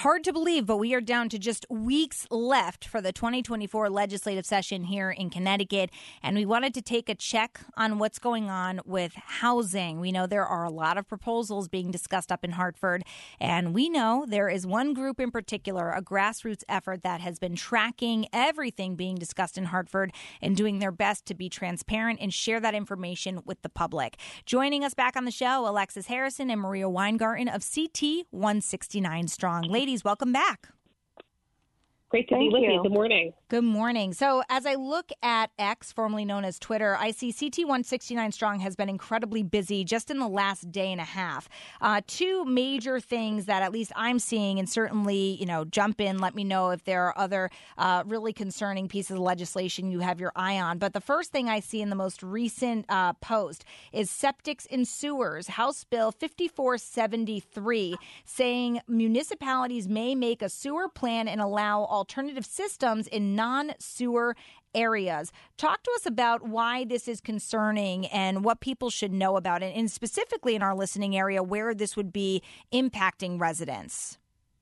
Hard to believe, but we are down to just weeks left for the 2024 legislative session here in Connecticut, and we wanted to take a check on what's going on with housing. We know there are a lot of proposals being discussed up in Hartford, and we know there is one group in particular, a grassroots effort that has been tracking everything being discussed in Hartford and doing their best to be transparent and share that information with the public. Joining us back on the show, Alexis Harrison and Maria Weingarten of CT 169 Strong. Ladies, welcome back. Great to be with you. Good morning. Good morning. So as I look at X, formerly known as Twitter, I see CT 169 Strong has been incredibly busy just in the last day and a half. Two major things that at least I'm seeing, and certainly, jump in, let me know if there are other really concerning pieces of legislation you have your eye on. But the first thing I see in the most recent post is septics in sewers, House Bill 5473, saying municipalities may make a sewer plan and allow alternative systems in non-sewer areas. Talk to us about why this is concerning and what people should know about it, and specifically in our listening area where this would be impacting residents.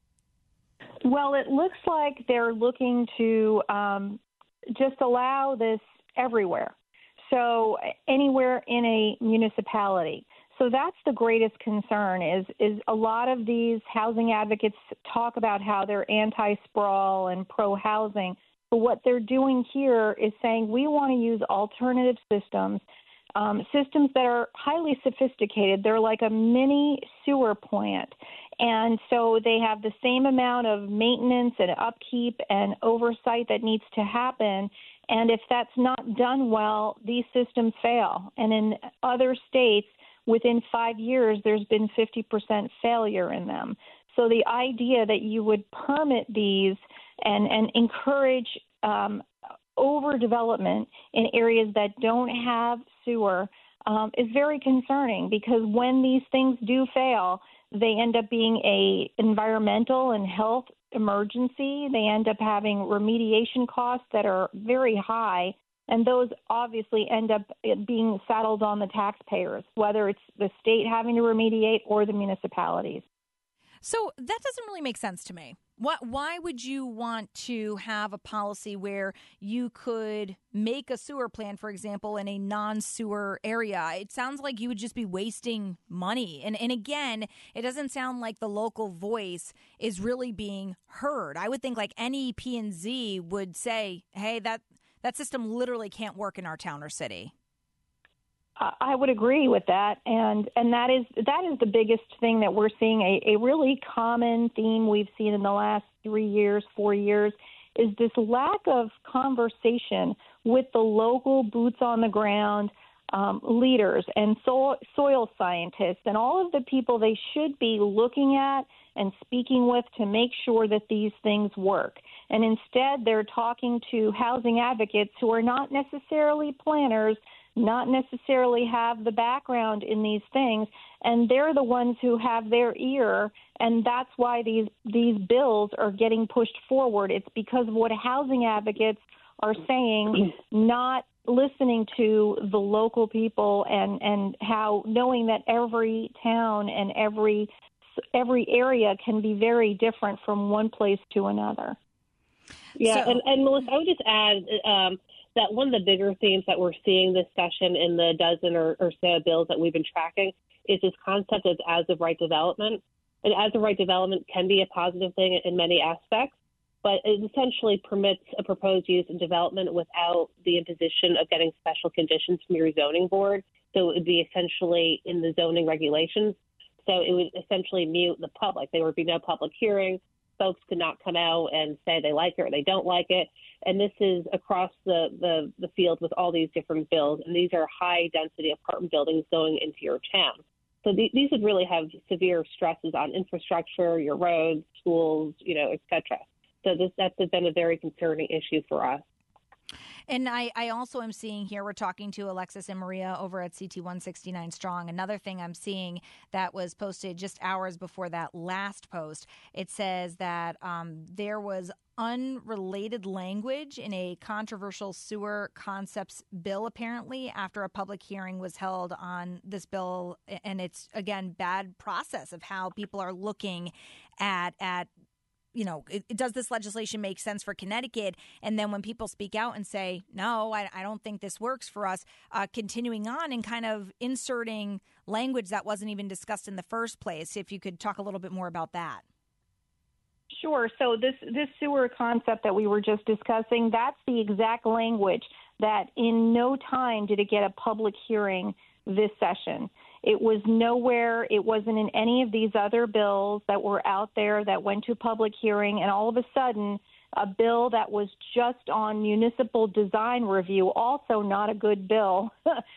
Well, it looks like they're looking to just allow this everywhere. So anywhere in a municipality. So that's the greatest concern is a lot of these housing advocates talk about how they're anti-sprawl and pro-housing. But what they're doing here is saying we want to use alternative systems, systems that are highly sophisticated. They're like a mini sewer plant. And so they have the same amount of maintenance and upkeep and oversight that needs to happen. And if that's not done well, these systems fail. And in other states, within 5 years, there's been 50% failure in them. So the idea that you would permit these and encourage overdevelopment in areas that don't have sewer is very concerning, because when these things do fail, they end up being a environmental and health emergency. They end up having remediation costs that are very high. And those obviously end up being saddled on the taxpayers, whether it's the state having to remediate or the municipalities. So that doesn't really make sense to me. Why would you want to have a policy where you could make a sewer plan, for example, in a non-sewer area? It sounds like you would just be wasting money. And again, it doesn't sound like the local voice is really being heard. I would think like any P&Z would say, hey, that system literally can't work in our town or city. I would agree with that, and that is the biggest thing that we're seeing. A really common theme we've seen in the last 3 years, 4 years, is this lack of conversation with the local boots on the ground leaders and soil scientists and all of the people they should be looking at and speaking with to make sure that these things work. And instead, they're talking to housing advocates who are not necessarily planners, not necessarily have the background in these things, and they're the ones who have their ear, and that's why these bills are getting pushed forward. It's because of what housing advocates are saying, not listening to the local people and how knowing that every town and every area can be very different from one place to another. Yeah, so, and Melissa, I would just add that one of the bigger themes that we're seeing this session in the dozen or so bills that we've been tracking is this concept of as-of-right development. And as-of-right development can be a positive thing in many aspects, but it essentially permits a proposed use and development without the imposition of getting special conditions from your zoning board. So it would be essentially in the zoning regulations. So it would essentially mute the public. There would be no public hearing. Folks could not come out and say they like it or they don't like it. And this is across the field with all these different bills. And these are high-density apartment buildings going into your town. So these would really have severe stresses on infrastructure, your roads, schools, et cetera. So that's been a very concerning issue for us. And I also am seeing here, we're talking to Alexis and Maria over at CT 169 Strong. Another thing I'm seeing that was posted just hours before that last post, it says that there was unrelated language in a controversial sewer concepts bill, apparently, after a public hearing was held on this bill. And it's, again, bad process of how people are looking at does this legislation make sense for Connecticut? And then when people speak out and say, no, I don't think this works for us, continuing on and kind of inserting language that wasn't even discussed in the first place. If you could talk a little bit more about that. Sure. So this sewer concept that we were just discussing, that's the exact language that in no time did it get a public hearing this session. It was nowhere. It wasn't in any of these other bills that were out there that went to public hearing. And all of a sudden, a bill that was just on municipal design review, also not a good bill,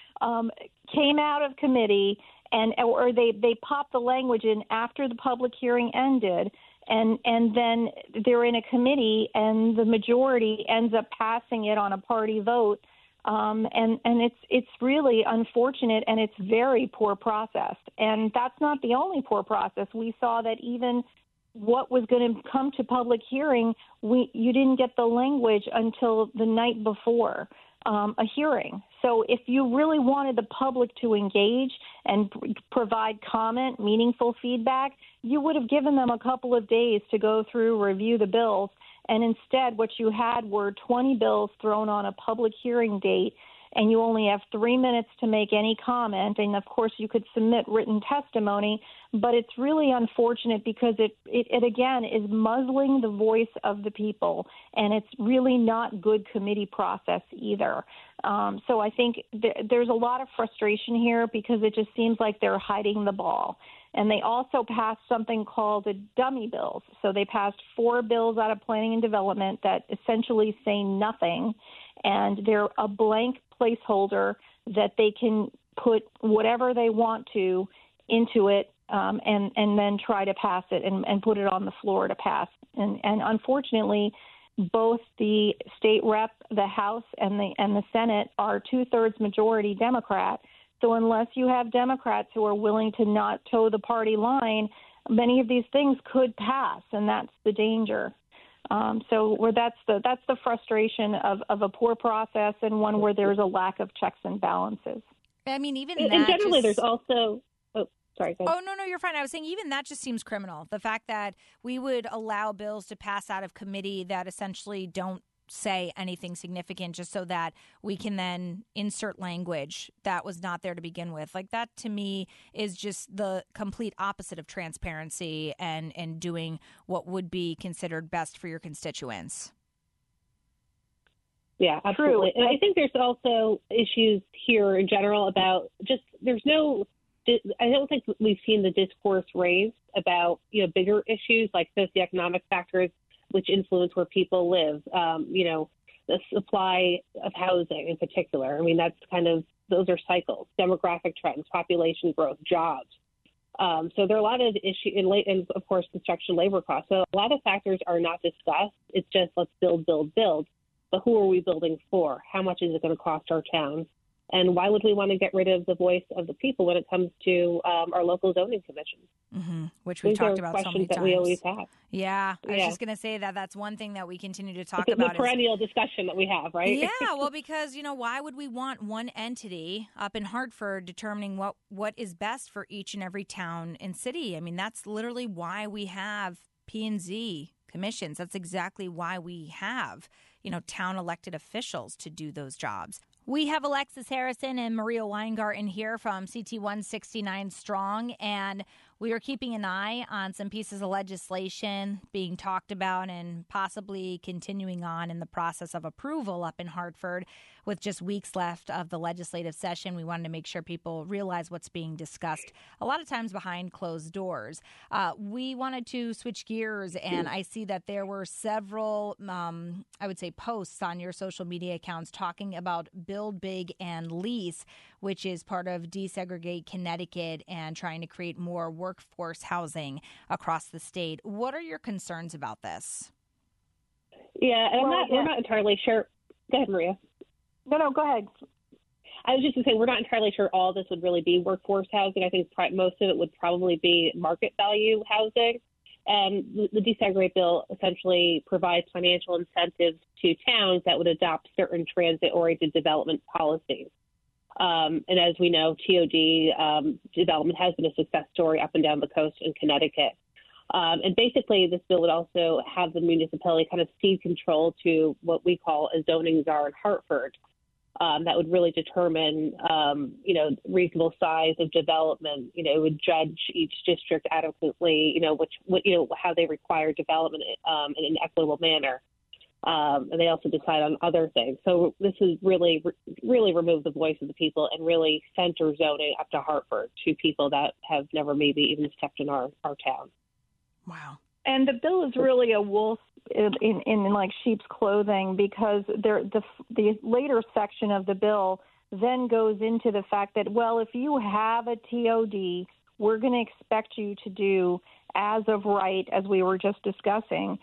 came out of committee, or they popped the language in after the public hearing ended. And then they're in a committee, and the majority ends up passing it on a party vote. And it's really unfortunate, and it's very poor processed. And that's not the only poor process. We saw that even what was going to come to public hearing, you didn't get the language until the night before a hearing. So if you really wanted the public to engage and provide comment, meaningful feedback, you would have given them a couple of days to go through, review the bills. And instead, what you had were 20 bills thrown on a public hearing date, and you only have 3 minutes to make any comment. And, of course, you could submit written testimony. But it's really unfortunate because it again, is muzzling the voice of the people, and it's really not good committee process either. So I think there's a lot of frustration here because it just seems like they're hiding the ball. And they also passed something called the dummy bills. So they passed 4 bills out of planning and development that essentially say nothing, and they're a blank placeholder that they can put whatever they want to into it, and then try to pass it and put it on the floor to pass. And unfortunately, both the state rep, the House, and the Senate are 2/3 majority Democrat. So unless you have Democrats who are willing to not toe the party line, many of these things could pass, and that's the danger. That's the frustration of a poor process, and one where there's a lack of checks and balances. I mean, even and that generally there's also. Sorry. Oh, no, you're fine. I was saying even that just seems criminal. The fact that we would allow bills to pass out of committee that essentially don't say anything significant just so that we can then insert language that was not there to begin with. Like that, to me, is just the complete opposite of transparency and doing what would be considered best for your constituents. Yeah, absolutely. True. And I think there's also issues here in general about I don't think we've seen the discourse raised about, bigger issues like socioeconomic factors which influence where people live, the supply of housing in particular. I mean, those are cycles, demographic trends, population growth, jobs. So there are a lot of issues, and of course, construction labor costs. So a lot of factors are not discussed. It's just let's build. But who are we building for? How much is it going to cost our town? And why would we want to get rid of the voice of the people when it comes to our local zoning commissions? Mm-hmm. Which we've talked about so many times. That we always have. Yeah, I was just going to say that's one thing that we continue to talk about. The perennial discussion that we have, right? Yeah, well, because, why would we want one entity up in Hartford determining what is best for each and every town and city? I mean, that's literally why we have P&Z commissions. That's exactly why we have, town elected officials to do those jobs. We have Alexis Harrison and Maria Weingarten here from CT 169 Strong, and we are keeping an eye on some pieces of legislation being talked about and possibly continuing on in the process of approval up in Hartford. With just weeks left of the legislative session, we wanted to make sure people realize what's being discussed, a lot of times behind closed doors. We wanted to switch gears, and I see that there were several, posts on your social media accounts talking about Build Big and Lease, which is part of Desegregate Connecticut and trying to create more workforce housing across the state. What are your concerns about this? Yeah, and we're not entirely sure. Go ahead, Maria. No, go ahead. I was just going to say we're not entirely sure all this would really be workforce housing. I think most of it would probably be market value housing. And the desegregate bill essentially provides financial incentives to towns that would adopt certain transit-oriented development policies. And as we know, TOD development has been a success story up and down the coast in Connecticut. And basically, this bill would also have the municipality kind of cede control to what we call a zoning czar in Hartford. That would really determine, reasonable size of development. It would judge each district adequately. How they require development in an equitable manner. And they also decide on other things. So this is really remove the voice of the people and really center zoning up to Hartford to people that have never maybe even stepped in our town. Wow. And the bill is really a wolf in like sheep's clothing, because the later section of the bill then goes into the fact that, well, if you have a TOD, we're going to expect you to do as of right, as we were just discussing,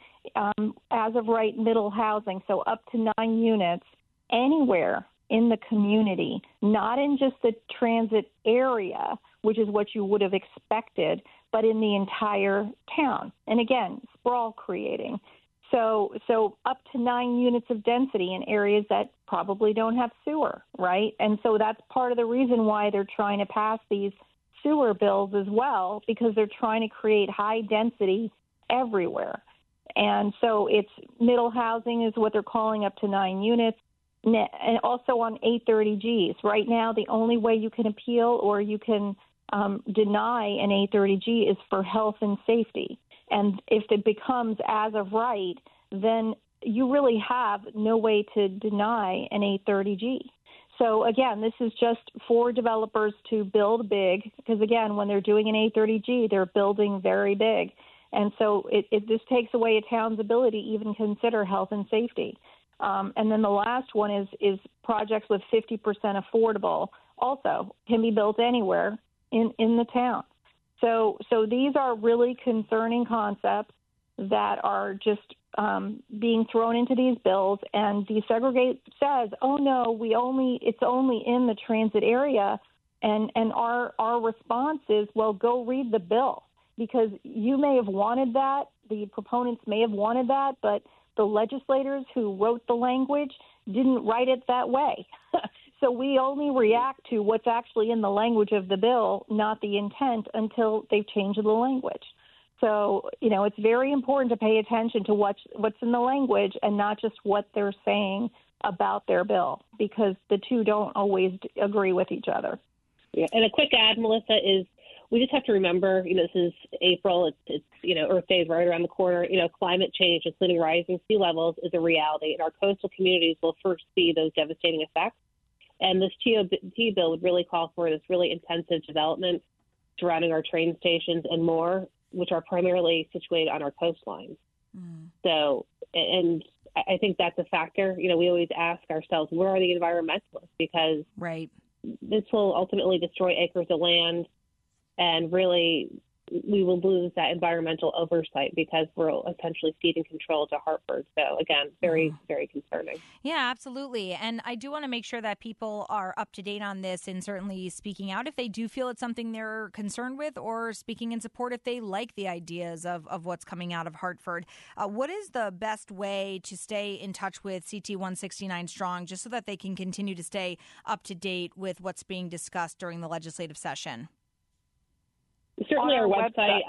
as of right middle housing, so up to 9 units anywhere in the community, not in just the transit area, which is what you would have expected, but in the entire town. And again, sprawl creating. So up to 9 units of density in areas that probably don't have sewer, right? And so that's part of the reason why they're trying to pass these sewer bills as well, because they're trying to create high density everywhere. And so it's middle housing is what they're calling, up to 9 units. And also on 830Gs. Right now, the only way you can appeal or you can deny an 830G is for health and safety. And if it becomes as of right, then you really have no way to deny an 830G. So, again, this is just for developers to build big, because, again, when they're doing an 830G, they're building very big. And so this takes away a town's ability to even consider health and safety. And then the last one is projects with 50% affordable also can be built anywhere in the town. So these are really concerning concepts that are just being thrown into these bills, and desegregate says, oh no, it's only in the transit area, and our response is, well, go read the bill, because you may have wanted that, the proponents may have wanted that, but the legislators who wrote the language didn't write it that way. So we only react to what's actually in the language of the bill, not the intent, until they've changed the language. So, it's very important to pay attention to what's in the language and not just what they're saying about their bill, because the two don't always agree with each other. Yeah, and a quick add, Melissa, is we just have to remember, this is April, it's Earth Day is right around the corner. Climate change, including rising sea levels, is a reality, and our coastal communities will first see those devastating effects. And this TOD bill would really call for this really intensive development surrounding our train stations and more, which are primarily situated on our coastlines. So, and I think that's a factor. We always ask ourselves, where are the environmentalists? Because this will ultimately destroy acres of land, and really we will lose that environmental oversight because we're essentially ceding control to Hartford. So, again, very, very concerning. Yeah, absolutely. And I do want to make sure that people are up to date on this, and certainly speaking out if they do feel it's something they're concerned with, or speaking in support if they like the ideas of what's coming out of Hartford. What is the best way to stay in touch with CT 169 Strong, just so that they can continue to stay up to date with what's being discussed during the legislative session? Certainly our website.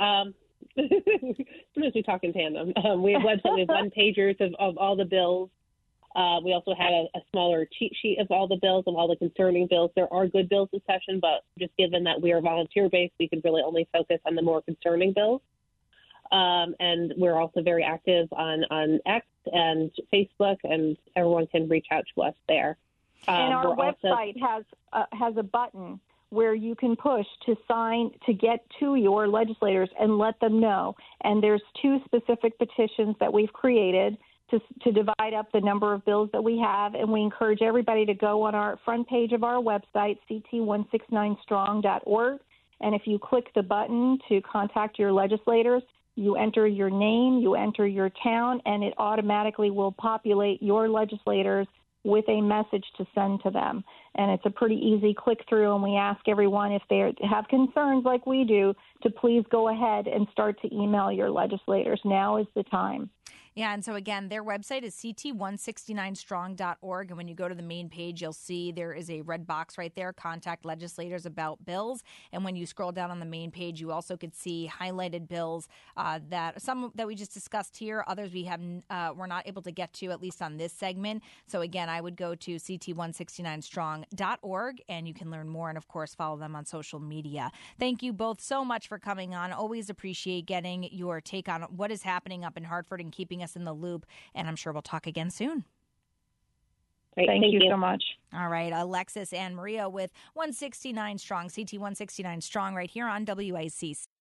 Sometimes we talk in tandem. We have website. We have one-pagers of all the bills. We also had a smaller cheat sheet of all the bills, of all the concerning bills. There are good bills this session, but just given that we are volunteer-based, we could really only focus on the more concerning bills. And we're also very active on X and Facebook, and everyone can reach out to us there. And our website has a button where you can push to sign to get to your legislators and let them know. And there's 2 specific petitions that we've created to divide up the number of bills that we have. And we encourage everybody to go on our front page of our website, ct169strong.org. And if you click the button to contact your legislators, you enter your name, you enter your town, and it automatically will populate your legislators with a message to send to them. And it's a pretty easy click through, and we ask everyone, if they have concerns like we do, to please go ahead and start to email your legislators. Now is the time. Yeah, and so again, their website is ct169strong.org, and when you go to the main page, you'll see there is a red box right there, contact legislators about bills. And when you scroll down on the main page, you also could see highlighted bills that some that we just discussed here, others we have we're not able to get to, at least on this segment. So again, I would go to ct169strong.org, and you can learn more, and of course, follow them on social media. Thank you both so much for coming on. Always appreciate getting your take on what is happening up in Hartford and keeping us in the loop. And I'm sure we'll talk again soon. Great. Thank you so much. All right. Alexis and Maria with 169 Strong, CT 169 Strong right here on WICC.